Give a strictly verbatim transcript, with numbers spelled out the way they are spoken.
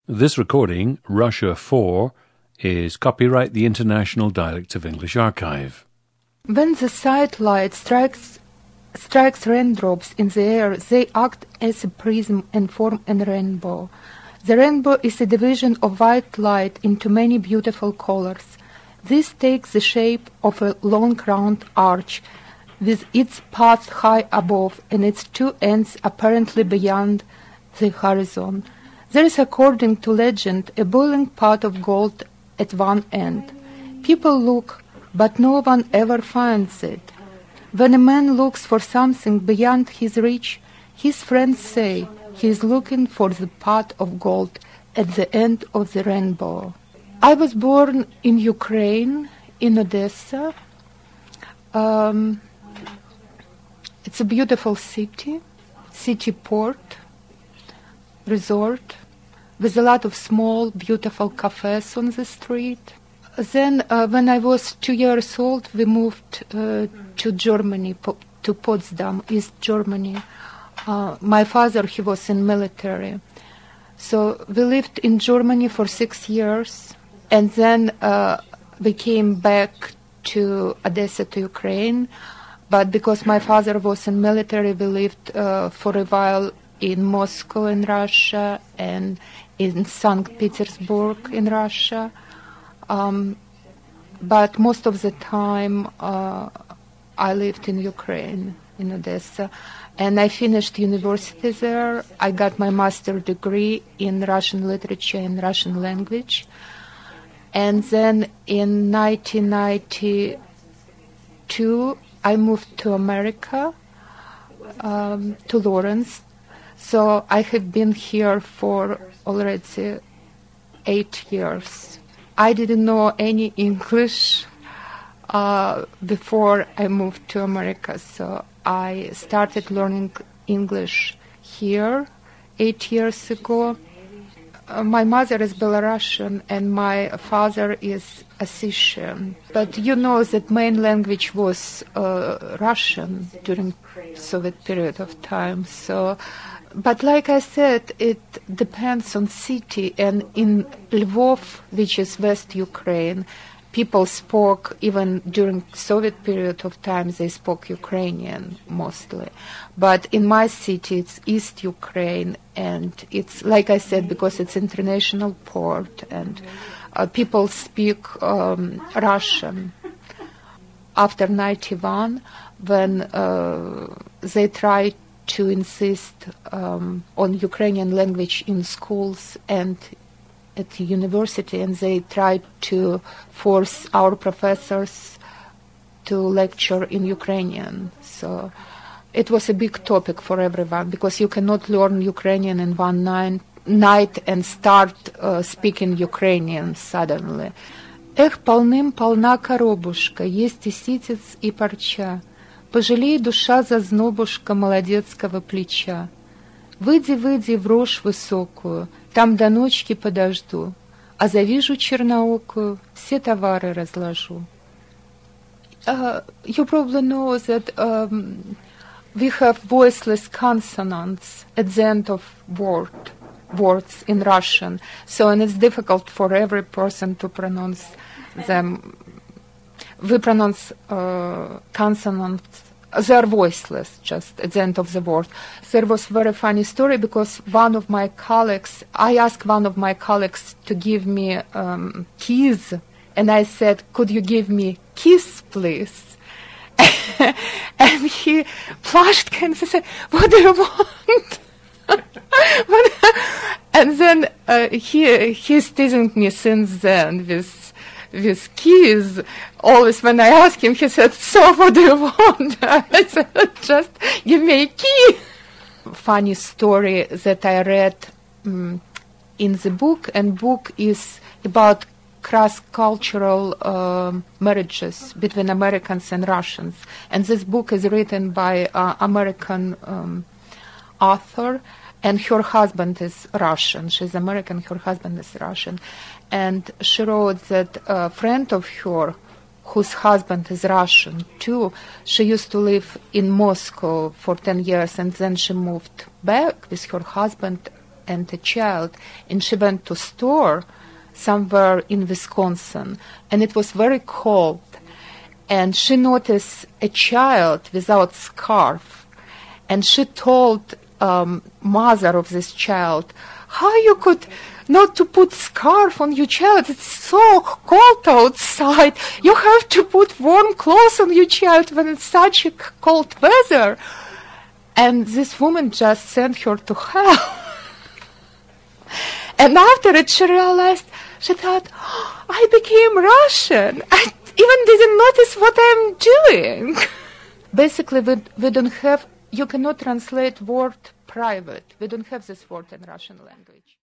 This recording, Russia four, is copyright the International Dialects of English Archive. When the sidelight strikes strikes raindrops in the air, they act as a prism and form a rainbow. The rainbow is a division of white light into many beautiful colors. This takes the shape of a long round arch with its path high above and its two ends apparently beyond the horizon. There is, according to legend, a boiling pot of gold at one end. People look, but no one ever finds it. When a man looks for something beyond his reach, his friends say he is looking for the pot of gold at the end of the rainbow. I was born in Ukraine, in Odessa. Um, it's a beautiful city, city port, resort, with a lot of small, beautiful cafes on the street. Then, uh, when I was two years old, we moved uh, to Germany, po- to Potsdam, East Germany. Uh, my father, he was in military. So we lived in Germany for six years, and then uh, we came back to Odessa, to Ukraine. But because my father was in military, we lived uh, for a while in Moscow in Russia and in Saint Petersburg in Russia. Um, but most of the time uh, I lived in Ukraine, in Odessa. And I finished university there. I got my master's degree in Russian literature and Russian language. And then in nineteen ninety-two, I moved to America, um, to Lawrence. So I have been here for already eight years. I didn't know any English uh, before I moved to America, so I started learning English here eight years ago. Uh, my mother is Belarusian and my father is Ossetian. But you know that main language was uh, Russian during Soviet period of time. So, but like I said, it depends on city. And in Lvov, which is West Ukraine, people spoke, even during Soviet period of time, they spoke Ukrainian mostly. But in my city, it's East Ukraine, and it's, like I said, because it's international port, and uh, people speak um, Russian. After ninety-one, when uh, they tried to insist um, on Ukrainian language in schools and at the university, and they tried to force our professors to lecture in Ukrainian. So it was a big topic for everyone, because you cannot learn Ukrainian in one night, night and start uh, speaking Ukrainian suddenly. Эх, полным-полна коробушка, есть и ситец, и парча. Пожалей, душа, зазнобушка молодецкого плеча. Выйди, выйди в рожь высокую, там до ночки подожду, а завижу черноокую, все товары разложу. Uh, you probably know that um, we have voiceless consonants at the end of word, words in Russian, so and it's difficult for every person to pronounce them. We pronounce uh, consonants. They are voiceless, just at the end of the word. There was a very funny story, because one of my colleagues, I asked one of my colleagues to give me um, keys, and I said, could you give me kiss, please? And he flushed and he said, what do you want? And then uh, he he's teasing me since then with with keys. Always when I ask him, he said, so what do you want? I said, just give me a key. Funny story that I read um, in the book, and book is about cross-cultural uh, marriages between Americans and Russians. And this book is written by an American um, author, and her husband is Russian. She's American, her husband is Russian. And she wrote that a friend of her, whose husband is Russian too, she used to live in Moscow for ten years, and then she moved back with her husband and a child, and she went to store somewhere in Wisconsin, and it was very cold, and she noticed a child without scarf, and she told um, mother of this child, how you could not to put scarf on your child? It's so cold outside. You have to put warm clothes on your child when it's such a cold weather. And this woman just sent her to hell. And after it, she realized, she thought, oh, I became Russian. I even didn't notice what I'm doing. Basically, we, we don't have, you cannot translate word private. We don't have this word in Russian language.